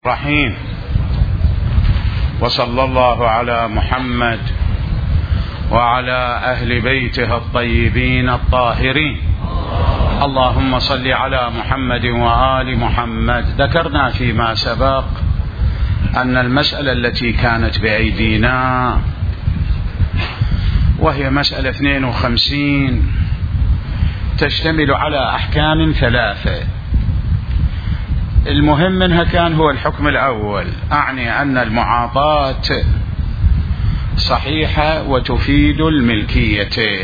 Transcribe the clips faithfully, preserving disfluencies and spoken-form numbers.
رحيم. وصلى الله على محمد وعلى أهل بيته الطيبين الطاهرين. اللهم صل على محمد وآل محمد. ذكرنا فيما سبق أن المسألة التي كانت بأيدينا وهي مسألة اثنين وخمسين تشتمل على أحكام ثلاثة. المهم منها كان هو الحكم الأول، أعني أن المعاطاة صحيحة وتفيد الملكية.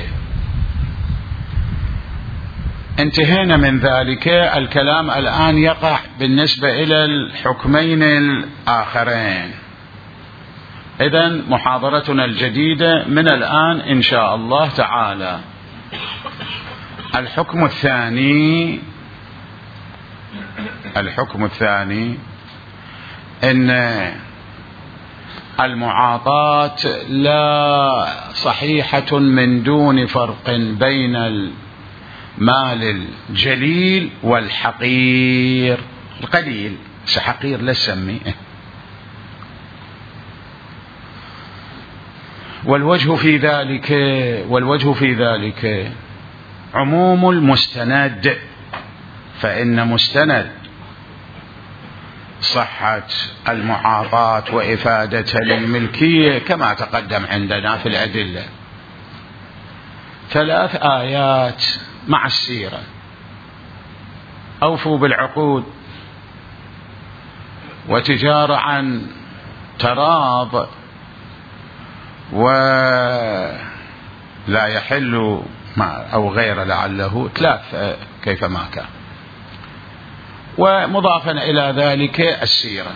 انتهينا من ذلك. الكلام الآن يقع بالنسبة إلى الحكمين الآخرين. إذن محاضرتنا الجديدة من الآن إن شاء الله تعالى. الحكم الثاني الحكم الثاني إن المعاطاة لا صحيحة من دون فرق بين المال الجليل والحقير القليل. حقير لا تسميه. والوجه في ذلك والوجه في ذلك عموم المستند، فإن مستند صحة المعاطاة وإفادة للملكية كما تقدم عندنا في الأدلة ثلاث آيات مع السيرة: أوفوا بالعقود، وتجارة عن تراض، ولا يحل أو غير لعله ثلاث كيفما كان، ومضافا إلى ذلك السيرة.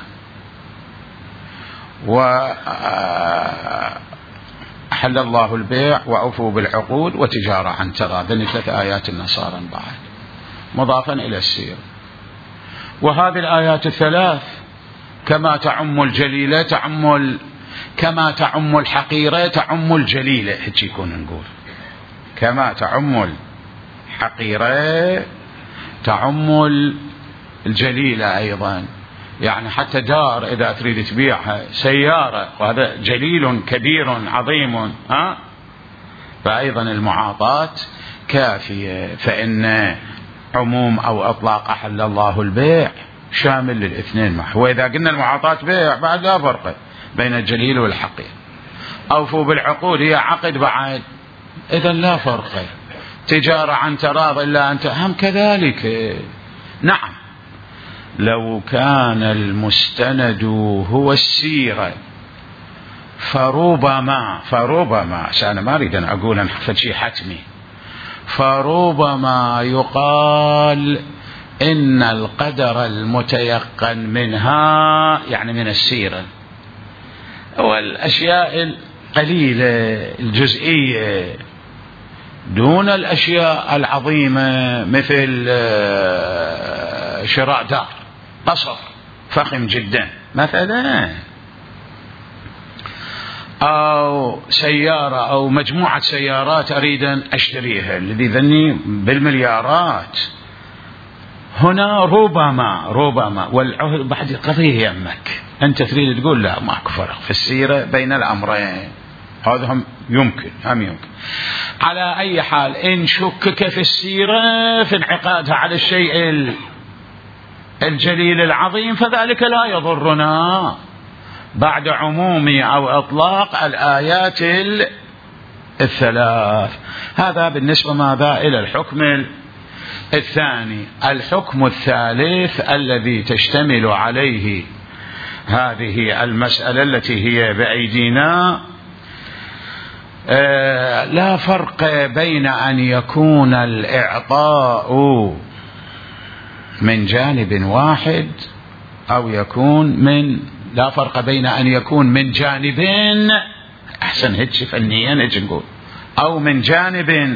وأحل الله البيع وأوفوا بالعقود وتجارة عن تراض، ذني ثلاث آيات النصارى بعد مضافا إلى السيرة. وهذه الآيات الثلاث كما تعم الجليلة تعم كما تعم الحقيرة تعم الجليلة. هيك يكون نقول كما تعم الحقيرة تعم الجليلة أيضا. يعني حتى دار إذا تريد تبيعها، سيارة، وهذا جليل كبير عظيم، ها؟ فأيضا المعاطاة كافية. فإن عموم أو أطلاق أحل الله البيع شامل للاثنين معه. وإذا قلنا المعاطاة بيع بعد لا فرق بين الجليل والحقير. أوفوا بالعقود هي عقد بعد، إذا لا فرق. تجارة عن تراض إلا أنت هم كذلك. نعم، لو كان المستند هو السيرة فربما فربما أنا ما أريد أن أقول أن شيء حتمي، فربما يقال إن القدر المتيقن منها يعني من السيرة والأشياء القليلة الجزئية دون الأشياء العظيمة، مثل شراء دار، قصر فخم جدا مثلا، أو سيارة أو مجموعة سيارات أريد أن أشتريها الذي ذني بالمليارات. هنا ربما ربما والعهد بعد قضية يمك، أنت تريد تقول لا ماكو فرق في السيرة بين الأمرين. هذا هم يمكن هم يمكن على أي حال. إن شكك في السيرة في انعقادها على الشيء الجليل العظيم فذلك لا يضرنا بعد عموم أو إطلاق الآيات الثلاث. هذا بالنسبة ماذا إلى الحكم الثاني. الحكم الثالث الذي تشتمل عليه هذه المسألة التي هي بأيدينا، آه لا فرق بين أن يكون الإعطاء من جانب واحد أو يكون من لا فرق بين أن يكون من جانبين، أحسن هيك فنيا هيك نقول، أو من جانب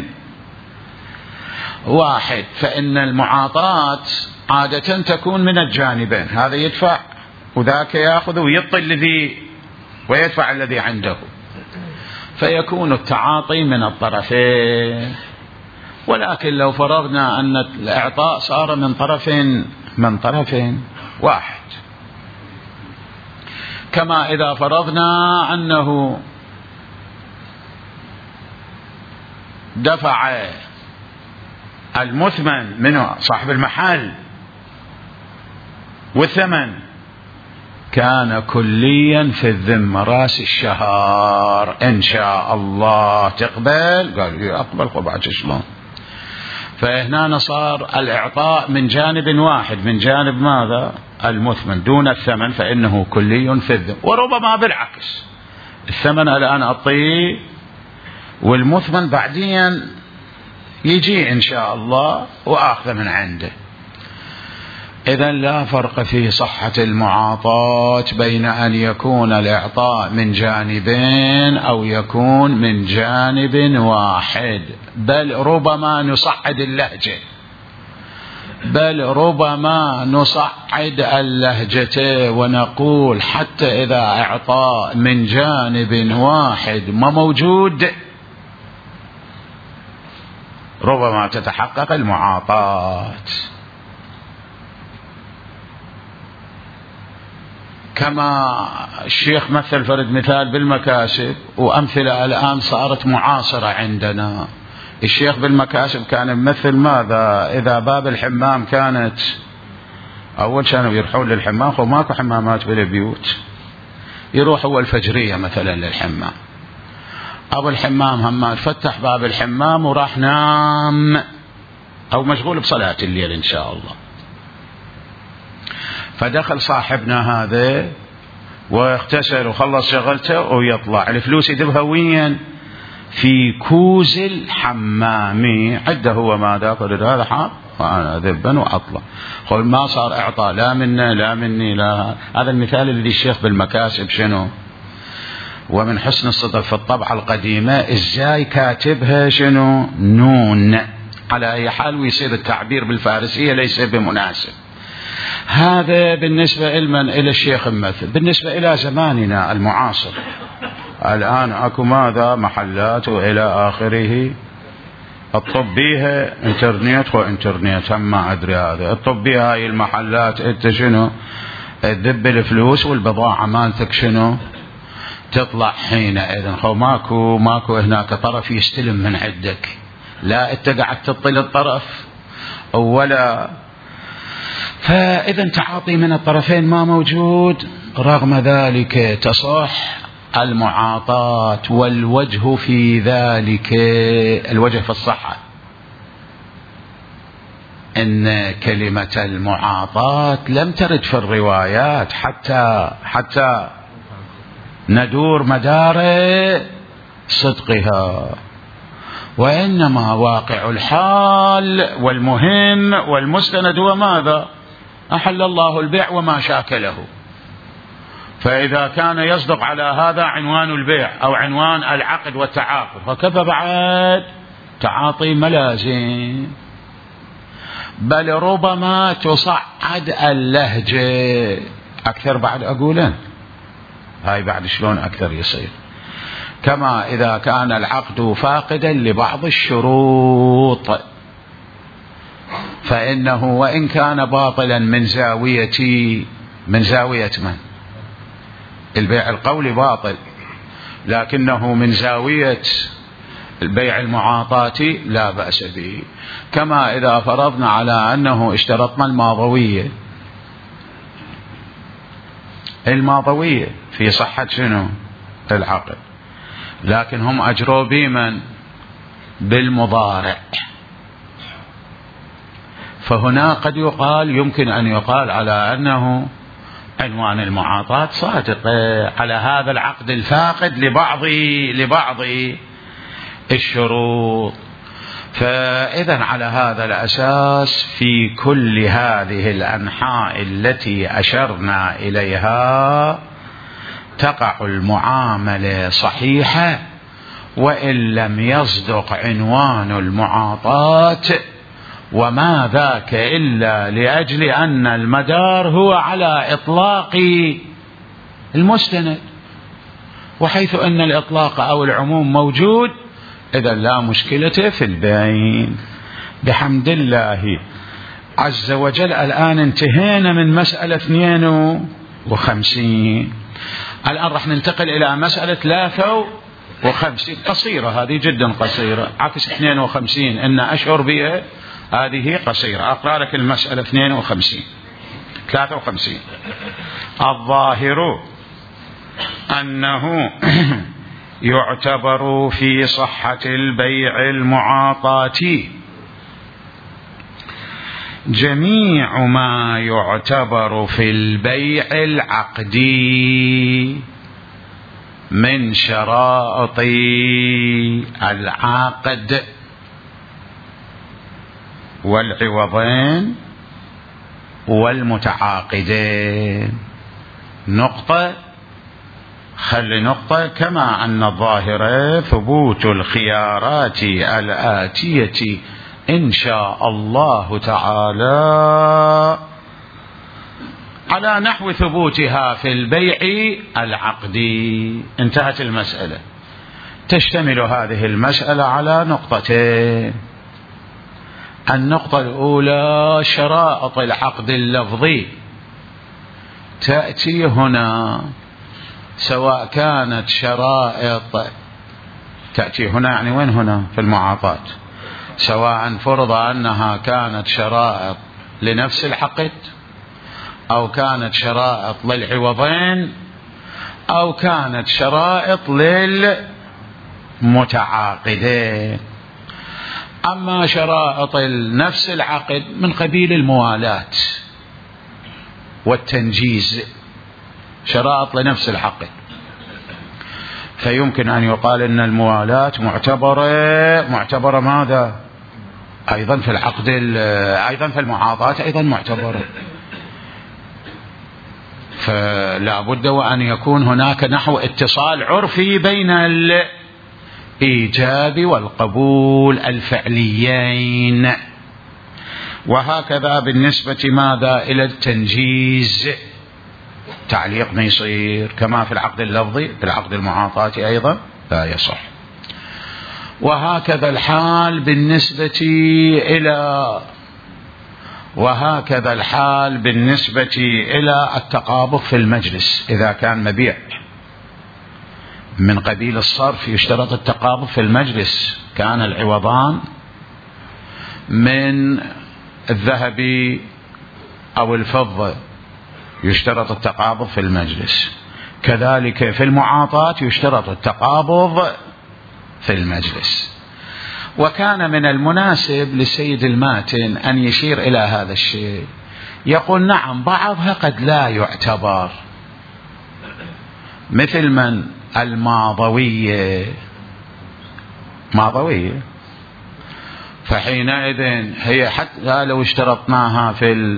واحد. فإن المعاطاة عادة تكون من الجانبين، هذا يدفع وذاك يأخذ ويعطي الذي ويدفع الذي عنده، فيكون التعاطي من الطرفين. ولكن لو فرضنا أن الإعطاء صار من طرف من طرف واحد كما إذا فرضنا أنه دفع المثمن منه صاحب المحل والثمن كان كليا في الذمة راس الشهر، إن شاء الله تقبل، قال لي أقبل. وبعد شلون؟ فهنا صار الإعطاء من جانب واحد، من جانب ماذا؟ المثمن دون الثمن، فإنه كلي في الذمة. وربما بالعكس، الثمن الآن أعطيه والمثمن بعدين يجي إن شاء الله وآخذ من عنده. إذن لا فرق في صحة المعاطاة بين أن يكون الإعطاء من جانبين أو يكون من جانب واحد، بل ربما نصعد اللهجة، بل ربما نصعد اللهجة ونقول حتى إذا إعطاء من جانب واحد ما موجود ربما تتحقق المعاطاة. كما الشيخ مثل فرد مثال بالمكاسب، وأمثلة الآن صارت معاصرة عندنا. الشيخ بالمكاسب كان يمثل ماذا؟ إذا باب الحمام كانت أول كانوا يروحون للحمام، خو ماكو حمامات بالبيوت، يروح هو الفجرية مثلا للحمام، أبو الحمام هم فتح باب الحمام وراح نام أو مشغول بصلاة الليل إن شاء الله. فدخل صاحبنا هذا واغتسل وخلص شغلته ويطلع، الفلوس يدبها وين؟ في كوز الحمامي. عده هو ماذا؟ قال هذا حار وأنا ذبا وأطلع. قل ما صار إعطاء لا منا لا مني لا. هذا المثال اللي الشيخ بالمكاسب شنو؟ ومن حسن الصدق في الطبعة القديمة إزاي كاتبها شنو؟ نون. على أي حال ويصير التعبير بالفارسية ليس بمناسب. هذا بالنسبة لمن؟ إلى الشيخ المثل. بالنسبة إلى زماننا المعاصر الآن أكو ماذا؟ محلات وإلى آخره. الطب بيها انترنت وانترنت هم ما أدري هذا. الطب بيها هاي المحلات انت شنو؟ تدب الفلوس والبضاعة مالتك شنو؟ تطلع حينئذ. خو ماكو ماكو هناك طرف يستلم من عندك، لا انت قاعد تطل الطرف ولا. فإذا تعاطي من الطرفين ما موجود، رغم ذلك تصح المعاطاة. والوجه في ذلك، الوجه في الصحة، إن كلمة المعاطاة لم ترد في الروايات حتى حتى ندور مدار صدقها، وإنما واقع الحال والمهم والمستند هو ماذا؟ أحل الله البيع وما شاكله. فإذا كان يصدق على هذا عنوان البيع أو عنوان العقد والتعاقد، فكيف بعد تعاطي ملازم؟ بل ربما تصعد اللهجة أكثر. بعد أقولن هاي بعد شلون أكثر يصير؟ كما إذا كان العقد فاقدا لبعض الشروط، فإنه وإن كان باطلا من زاوية من زاوية من؟ البيع القولي باطل، لكنه من زاوية البيع المعاطاة لا بأس به. كما إذا فرضنا على أنه اشترطنا الماضوية، الماضوية في صحة شنو؟ العقد، لكن هم أجروا بمن؟ بالمضارع. فهنا قد يقال، يمكن أن يقال على أنه عنوان المعاطاة صادق على هذا العقد الفاقد لبعض لبعض الشروط. فإذا على هذا الأساس في كل هذه الأنحاء التي أشرنا إليها تقع المعاملة صحيحة، وإن لم يصدق عنوان المعاطاة، وما ذاك إلا لأجل أن المدار هو على إطلاق المستند، وحيث أن الإطلاق أو العموم موجود إذا لا مشكلة في البين بحمد الله عز وجل. الآن انتهينا من مسألة اثنين وخمسين. الآن راح ننتقل إلى مسألة ثلاثة وخمسين، قصيرة هذه جدا قصيرة، عكس اثنين وخمسين إن أشعر بها، هذه قصيرة. أقرأ لك المسألة اثنين وخمسين ثلاثة وخمسين. الظاهر أنه يعتبر في صحة البيع المعاطاة جميع ما يعتبر في البيع العقدي من شرائط العقد والعوضين والمتعاقدين. نقطة، خلي نقطة. كما أن الظاهرة ثبوت الخيارات الآتية إن شاء الله تعالى على نحو ثبوتها في البيع العقدي. انتهت المسألة. تشتمل هذه المسألة على نقطتين. النقطة الأولى شرائط العقد اللفظي تأتي هنا، سواء كانت شرائط تأتي هنا يعني وين هنا في المعاطاة، سواء فرض أنها كانت شرائط لنفس العقد أو كانت شرائط للعوضين أو كانت شرائط للمتعاقدين. أما شرائط نفس العقد من قبيل الموالاة والتنجيز، شرائط لنفس العقد، فيمكن أن يقال أن الموالاة معتبرة معتبرة ماذا؟ أيضا في العقد، أيضا في المعاطاة أيضا معتبرة. فلا بد وأن يكون هناك نحو اتصال عرفي بين الإيجاب والقبول الفعليين. وهكذا بالنسبة ماذا إلى التنجيز، تعليق ما يصير كما في العقد اللفظي، في العقد المعاطاة أيضا لا يصح. وهكذا الحال بالنسبة إلى وهكذا الحال بالنسبة إلى التقابض في المجلس. إذا كان مبيع من قبيل الصرف يشترط التقابض في المجلس. كان العوضان من الذهب أو الفضة يشترط التقابض في المجلس. كذلك في المعاطاة يشترط التقابض في المجلس. وكان من المناسب للسيد الماتن أن يشير إلى هذا الشيء، يقول نعم بعضها قد لا يعتبر، مثل من الماضوية ماضوية، فحينئذ هي حتى لو اشترطناها في ال...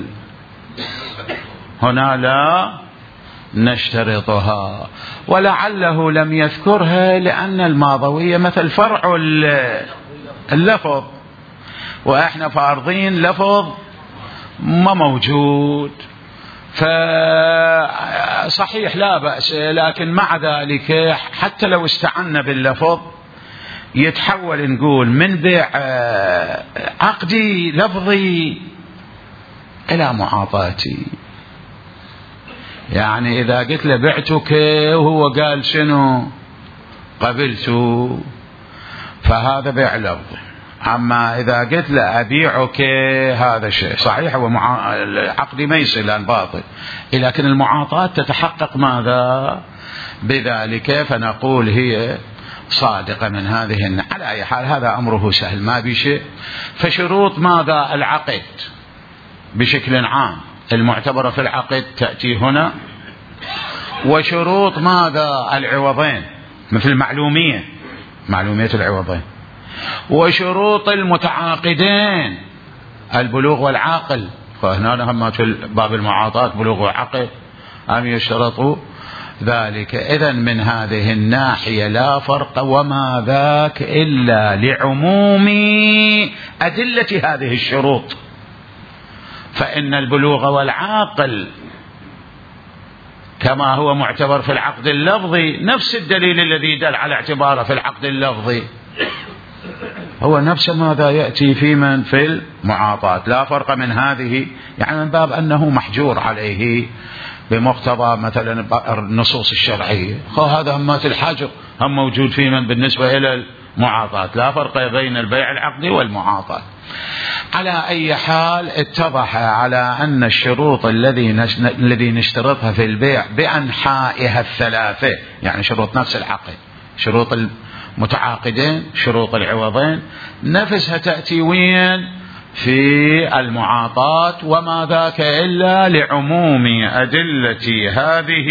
هنا لا نشترطها. ولعله لم يذكرها لأن الماضوية مثل فرع اللفظ، وإحنا فارضين لفظ ما موجود، فصحيح لا بأس، لكن مع ذلك حتى لو استعنا باللفظ يتحول نقول من بيع عقدي لفظي إلى معاطاتي. يعني إذا قلت له بعتك وهو قال شنو قبلته، فهذا بيع لفظي. أما إذا قلت له أبيعك هذا شيء صحيح، هو مع... العقد ما يصير لأن باطل، لكن المعاطاة تتحقق ماذا بذلك، فنقول هي صادقة من هذه. على أي حال هذا أمره سهل ما بشيء. فشروط ماذا العقد بشكل عام المعتبرة في العقد تأتي هنا، وشروط ماذا العوضين مثل معلومية معلومية العوضين، وشروط المتعاقدين البلوغ والعقل. فهنا هم في باب المعاطاة بلوغ وعقل أم يشترطوا ذلك. إذن من هذه الناحية لا فرق وما ذاك إلا لعموم أدلة هذه الشروط. فإن البلوغ والعاقل كما هو معتبر في العقد اللفظي نفس الدليل الذي دل على اعتباره في العقد اللفظي هو نفس ماذا يأتي في من في المعاطاة. لا فرق من هذه، يعني من باب أنه محجور عليه بمقتضى مثلا النصوص الشرعية، هذا همات الحجر هم موجود في من بالنسبة إلى المعاطاة، لا فرق بين البيع العقدي والمعاطاة. على أي حال اتضح على أن الشروط الذي الذي نشترطها في البيع بأنحائها الثلاثة، يعني شروط نفس العقد، شروط المتعاقدين، شروط العوضين، نفسها تأتي وين؟ في المعاطاة، وما ذاك إلا لعموم أدلة هذه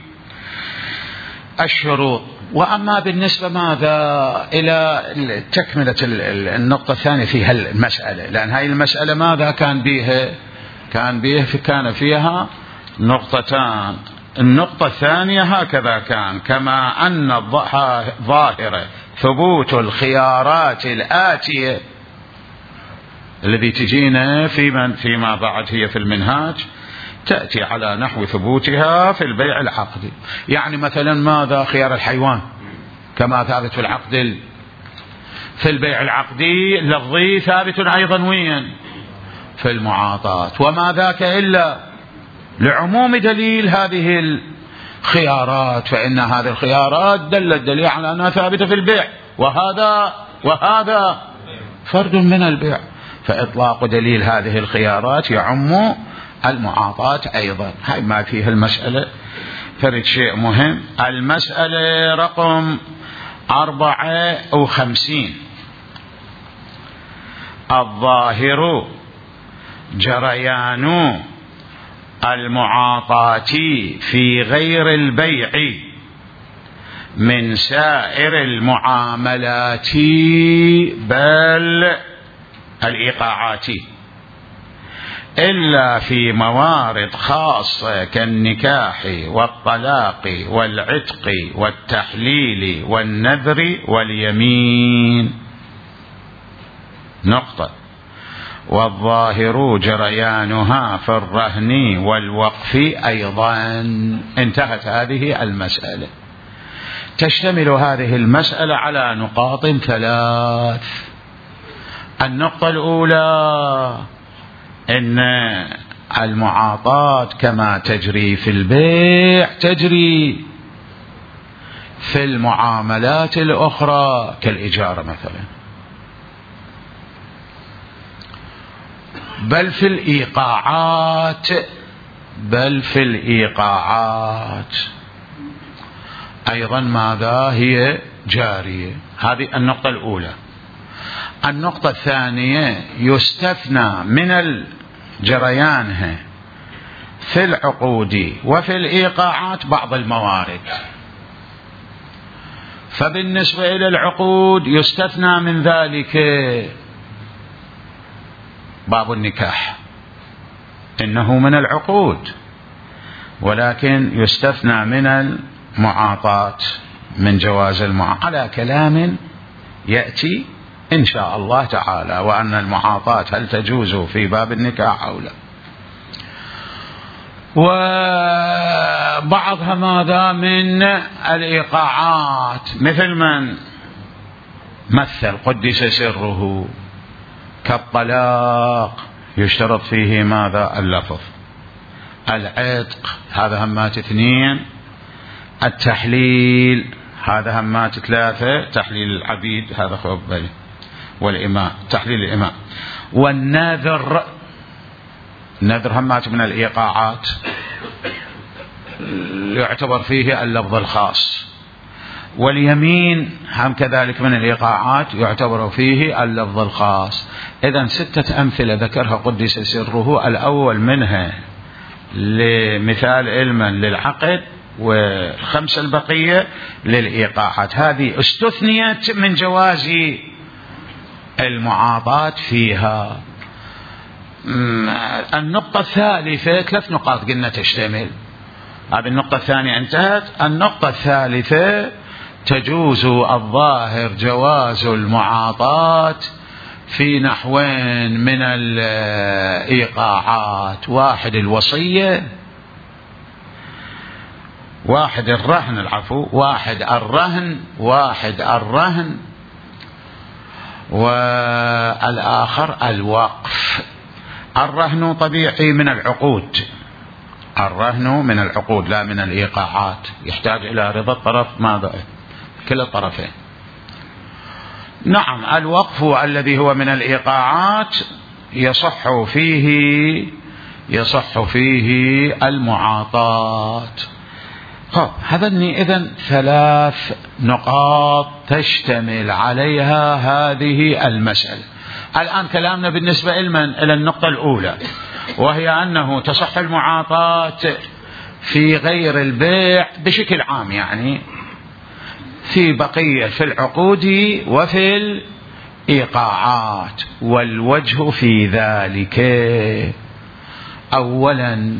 الشروط. وأما بالنسبة ماذا إلى تكملة النقطة الثانية في هالمسألة، لأن هاي المسألة ماذا كان بيها؟ كان بيها كان فيها نقطتان. النقطة الثانية هكذا كان، كما أن ظاهرة ثبوت الخيارات الآتية الذي تجينا في فيما بعد هي في المنهاج تأتي على نحو ثبوتها في البيع العقدي. يعني مثلا ماذا؟ خيار الحيوان كما ثابت في العقد في البيع العقدي اللفظي ثابت أيضا وين؟ في المعاطاة. وما ذاك إلا لعموم دليل هذه الخيارات، فإن هذه الخيارات دل الدليل على أنها ثابتة في البيع، وهذا وهذا فرد من البيع، فإطلاق دليل هذه الخيارات يعم المعاطاة أيضا. هاي ما فيها المسألة فرد شيء مهم. المسألة رقم أربعة وخمسين، الظاهر جريان المعاطاة في غير البيع من سائر المعاملات بل الإيقاعات، إلا في موارد خاصة كالنكاح والطلاق والعتق والتحليل والنذر واليمين. نقطة. والظاهر جريانها في الرهن والوقف أيضا. انتهت هذه المسألة. تشتمل هذه المسألة على نقاط ثلاث. النقطة الأولى إن المعاطاة كما تجري في البيع تجري في المعاملات الأخرى كالإجارة مثلا، بل في الإيقاعات بل في الإيقاعات أيضا ماذا هي جارية. هذه النقطة الأولى. النقطة الثانية يستثنى من الجريانها في العقود وفي الإيقاعات بعض الموارد. فبالنسبة إلى العقود يستثنى من ذلك باب النكاح، إنه من العقود، ولكن يستثنى من المعاطاة من جواز المعاطاة على كلام يأتي إن شاء الله تعالى، وأن المعاطاة هل تجوز في باب النكاح أو لا. وبعضها ماذا من الإيقاعات، مثل من مثل قدس سره كالطلاق يشترط فيه ماذا؟ اللفظ. العتق هذا همات اثنين. التحليل هذا همات ثلاثة، تحليل العبيد هذا خبري والإماء، تحليل الإماء. والنذر، النذر همات من الإيقاعات يعتبر فيه اللفظ الخاص. واليمين هم كذلك من الإيقاعات يعتبر فيه اللفظ الخاص. إذن ستة أمثلة ذكرها قدس سره. الأول منها لمثال علما للعقد، والخمسة البقية للإيقاعات. هذه استثنيت من جواز المعاطاة فيها. النقطة الثالثة، ثلاث نقاط قلنا تشتمل. هذه النقطة الثانية انتهت. النقطة الثالثة تجوز الظاهر جواز المعاطاة في نحوين من الإيقاعات. واحد الوصية، واحد الرهن العفو واحد الرهن واحد الرهن والآخر الوقف. الرهن طبيعي من العقود، الرهن من العقود لا من الإيقاعات، يحتاج إلى رضا الطرف ماذا؟ كل الطرفين. نعم الوقف الذي هو من الإيقاعات يصح فيه يصح فيه المعاطاة. هذني إذن ثلاث نقاط تشتمل عليها هذه المسألة. الآن كلامنا بالنسبة لمن؟ إلى النقطة الأولى، وهي أنه تصح المعاطاة في غير البيع بشكل عام، يعني في بقية في العقود وفي الإيقاعات. والوجه في ذلك أولا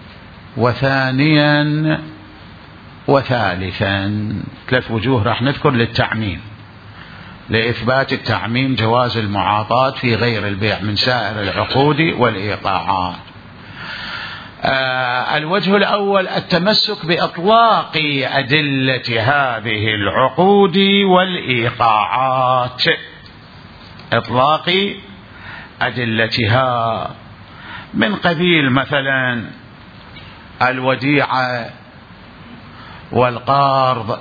وثانيا وثالثا، ثلاث وجوه راح نذكر للتعميم، لإثبات التعميم جواز المعاطاة في غير البيع من سائر العقود والإيقاعات. آه الوجه الأول التمسك بإطلاق أدلة هذه العقود والإيقاعات، إطلاق أدلتها من قبيل مثلا الوديعة والقرض،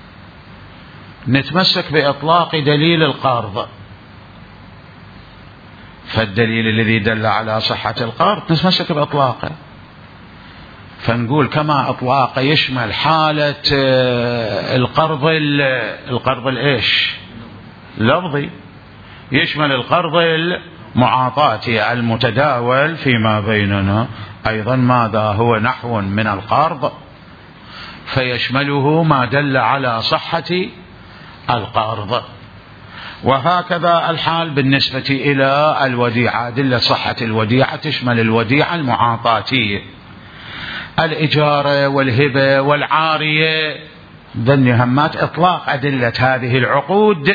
نتمسك بإطلاق دليل القرض، فالدليل الذي دل على صحة القرض نتمسك بإطلاقه، فنقول كما إطلاق يشمل حالة القرض القرض الإيش لفظي، يشمل القرض المعاطاتي المتداول فيما بيننا أيضا ماذا هو نحو من القرض، فيشمله ما دل على صحة القرض. وهكذا الحال بالنسبة إلى الوديعة، أدلة صحة الوديعة تشمل الوديعة المعاطاتية، الإجارة والهبة والعارية، ذن همات إطلاق أدلة هذه العقود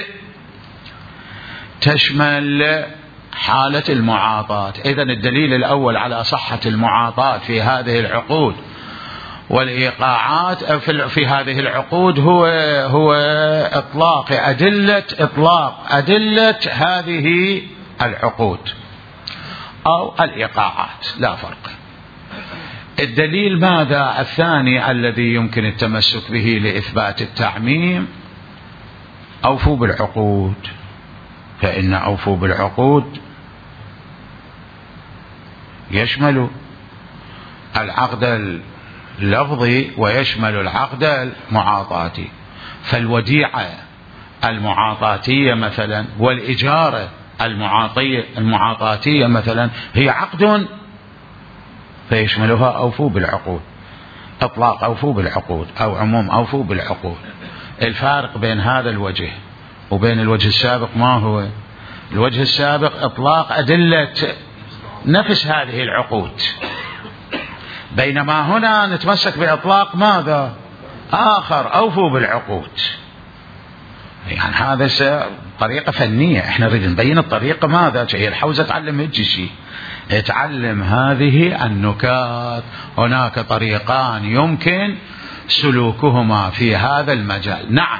تشمل حالة المعاطاة. إذن الدليل الأول على صحة المعاطاة في هذه العقود والإيقاعات في هذه العقود هو هو إطلاق أدلة إطلاق أدلة هذه العقود أو الإيقاعات، لا فرق. الدليل ماذا الثاني الذي يمكن التمسك به لإثبات التعميم؟ أوفوا بالعقود، فإن أوفوا بالعقود يشمل العقد اللفظي ويشمل العقد المعاطاتي، فالوديعة المعاطاتية مثلا والإجارة المعاطاتية مثلا هي عقد فيشملها أوفوا بالعقود، إطلاق أوفوا بالعقود أو عموم أوفوا بالعقود. الفارق بين هذا الوجه وبين الوجه السابق ما هو؟ الوجه السابق إطلاق أدلة نفس هذه العقود، بينما هنا نتمسك بإطلاق ماذا آخر؟ أوفوا بالعقود. يعني هذا طريقة فنية، احنا نريد نبين الطريقة ماذا شيء الحوزة تعلم هيك شيء، تعلم هذه النكات. هناك طريقان يمكن سلوكهما في هذا المجال. نعم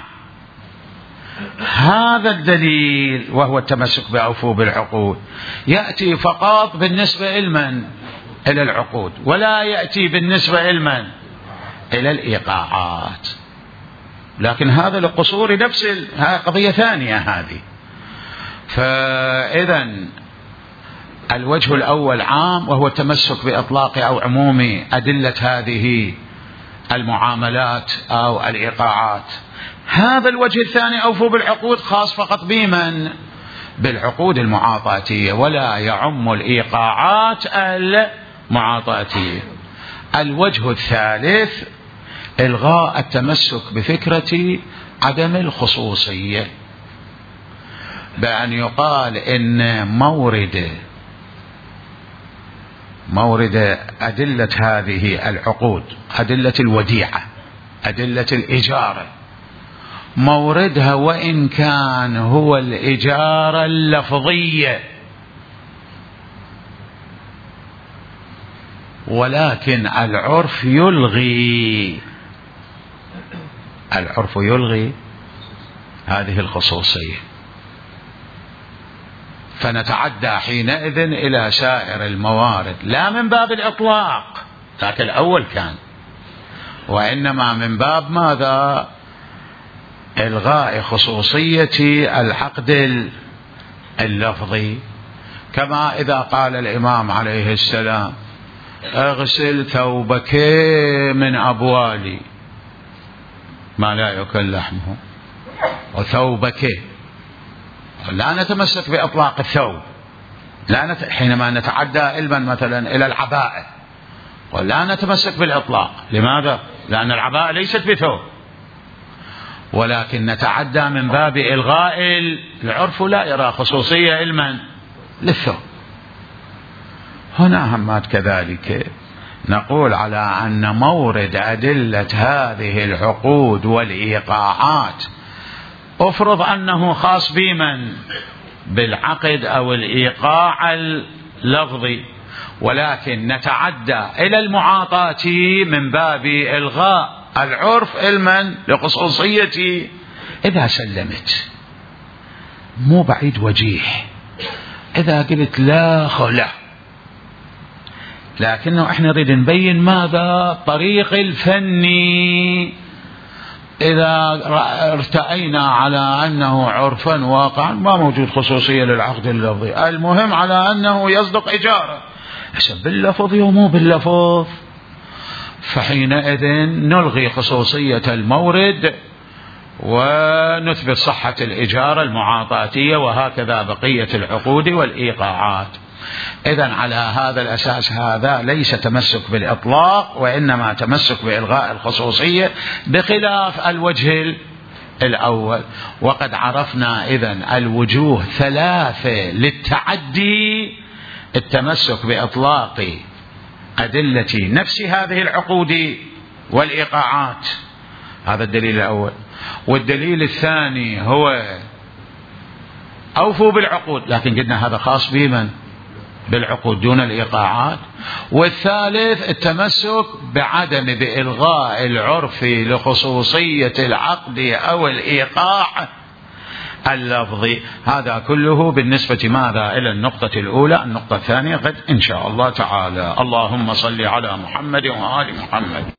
هذا الدليل وهو التمسك بأوفوا بالعقود يأتي فقط بالنسبة لمن؟ إلى العقود، ولا يأتي بالنسبة لمن؟ إلى الإيقاعات. لكن هذا لقصور نفس قضية ثانية هذه. فإذا الوجه الأول عام وهو التمسك بإطلاق أو عموم أدلة هذه المعاملات أو الإيقاعات. هذا الوجه الثاني أوفوا بالعقود خاص فقط بمن؟ بالعقود المعاطاتية، ولا يعم الإيقاعات المعاطاتية. الوجه الثالث إلغاء التمسك بفكرة عدم الخصوصية، بأن يقال إن مورد مورد أدلة هذه العقود، أدلة الوديعة، أدلة الإجارة، موردها وإن كان هو الإجارة اللفظية، ولكن العرف يلغي العرف يلغي هذه الخصوصية، فنتعدى حينئذ إلى سائر الموارد، لا من باب الإطلاق ذاك الأول كان، وإنما من باب ماذا؟ إلغاء خصوصية العقد اللفظي. كما إذا قال الإمام عليه السلام اغسل ثوبك من أبوالي ما لا يؤكل لحمه، وثوبك، لا نتمسك بإطلاق الثوب، لا نت... حينما نتعدى علما مثلا إلى العباءة ولا نتمسك بالإطلاق. لماذا؟ لأن العباءة ليست بثوب، ولكن نتعدى من باب إلغاء العرف لا يرى خصوصية علما للثوب. هنا همات كذلك نقول على أن مورد أدلة هذه العقود والإيقاعات أفرض أنه خاص بمن؟ بالعقد أو الإيقاع اللفظي، ولكن نتعدى إلى المعاطاة من باب إلغاء العرف علما لخصوصية. إذا سلمت مو بعيد وجيه إذا قلت لا خلا، لكنه احنا نريد نبين ماذا؟ طريق الفني. إذا ارتأينا على أنه عرفا واقعا ما موجود خصوصية للعقد اللفظي، المهم على أنه يصدق إجارة، حسب باللفظ ومو باللفظ، فحينئذ نلغي خصوصية المورد ونثبت صحة الإجارة المعاطاتية، وهكذا بقية العقود والإيقاعات. إذن على هذا الأساس هذا ليس تمسك بالإطلاق، وإنما تمسك بإلغاء الخصوصية، بخلاف الوجه الأول. وقد عرفنا إذن الوجوه ثلاثة للتعدي: التمسك بإطلاق أدلة نفس هذه العقود والإيقاعات، هذا الدليل الأول. والدليل الثاني هو أوفوا بالعقود، لكن قلنا هذا خاص بمن؟ بالعقود دون الإيقاعات. والثالث التمسك بعدم بإلغاء العرف لخصوصية العقد أو الإيقاع اللفظي. هذا كله بالنسبة ماذا؟ إلى النقطة الأولى. النقطة الثانية غد إن شاء الله تعالى. اللهم صل على محمد وآل محمد.